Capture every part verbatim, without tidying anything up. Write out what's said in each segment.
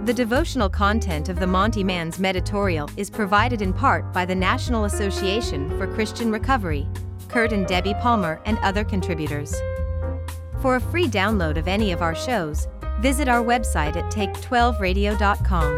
The devotional content of the Monty Man's Meditorial is provided in part by the National Association for Christian Recovery, Kurt and Debbie Palmer, and other contributors. For a free download of any of our shows, visit our website at take twelve radio dot com.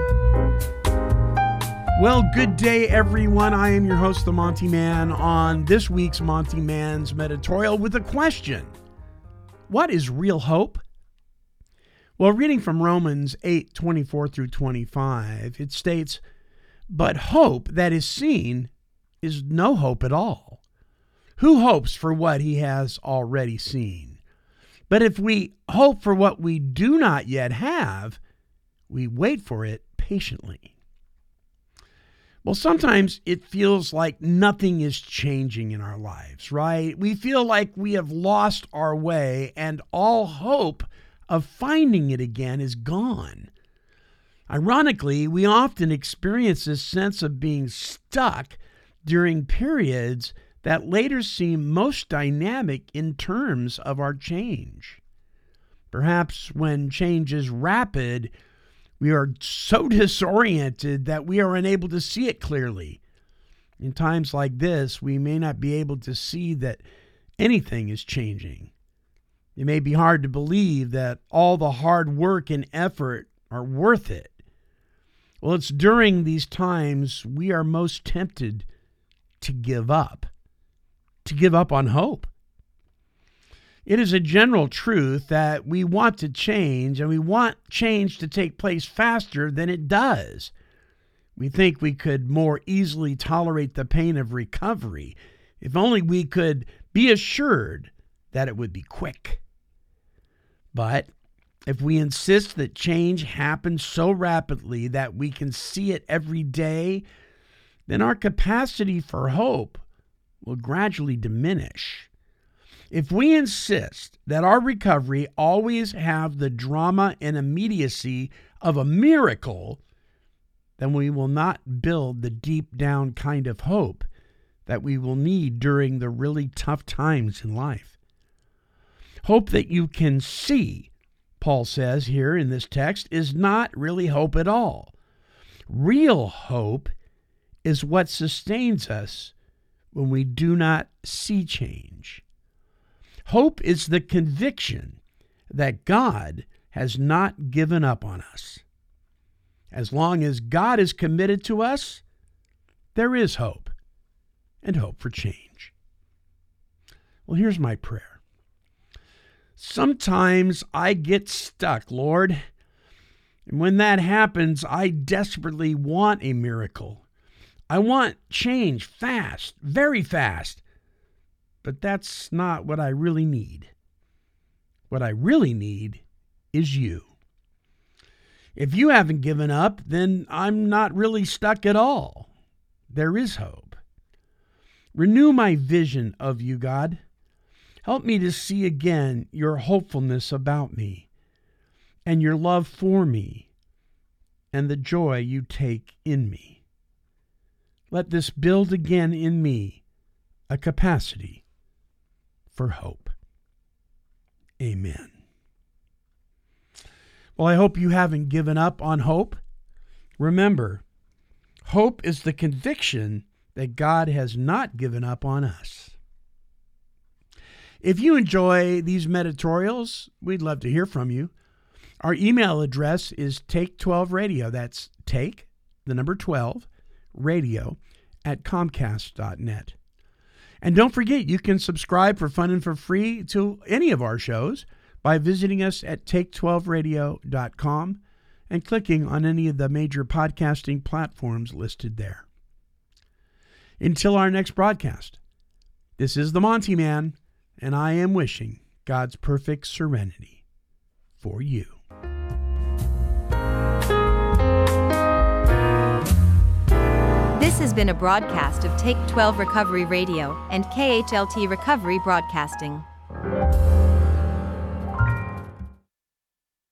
Well, good day, everyone. I am your host, the Monty Man, on this week's Monty Man's Meditorial with a question. What is real hope? Well, reading from Romans eight, twenty-four through twenty-five, it states, "But hope that is seen is no hope at all. Who hopes for what he has already seen? But if we hope for what we do not yet have, we wait for it patiently." Well, sometimes it feels like nothing is changing in our lives, right? We feel like we have lost our way and all hope of finding it again is gone. Ironically, we often experience this sense of being stuck during periods that later seem most dynamic in terms of our change. Perhaps when change is rapid, we are so disoriented that we are unable to see it clearly. In times like this, we may not be able to see that anything is changing. It may be hard to believe that all the hard work and effort are worth it. Well, it's during these times we are most tempted to give up, to give up on hope. It is a general truth that we want to change, and we want change to take place faster than it does. We think we could more easily tolerate the pain of recovery if only we could be assured that it would be quick. But if we insist that change happens so rapidly that we can see it every day, then our capacity for hope will gradually diminish. If we insist that our recovery always have the drama and immediacy of a miracle, then we will not build the deep down kind of hope that we will need during the really tough times in life. Hope that you can see, Paul says here in this text, is not really hope at all. Real hope is what sustains us when we do not see change. Hope is the conviction that God has not given up on us. As long as God is committed to us, there is hope, and hope for change. Well, here's my prayer. Sometimes I get stuck, Lord, and when that happens, I desperately want a miracle. I want change fast, very fast. But that's not what I really need. What I really need is you. If you haven't given up, then I'm not really stuck at all. There is hope. Renew my vision of you, God. Help me to see again your hopefulness about me and your love for me and the joy you take in me. Let this build again in me a capacity for hope. Amen. Well, I hope you haven't given up on hope. Remember, hope is the conviction that God has not given up on us. If you enjoy these meditorials, we'd love to hear from you. Our email address is take twelve radio. That's take, the number twelve, radio at comcast dot net. And don't forget, you can subscribe for fun and for free to any of our shows by visiting us at take twelve radio dot com and clicking on any of the major podcasting platforms listed there. Until our next broadcast, this is the Monty Man, and I am wishing God's perfect serenity for you. This has been a broadcast of Take twelve Recovery Radio and K H L T Recovery Broadcasting.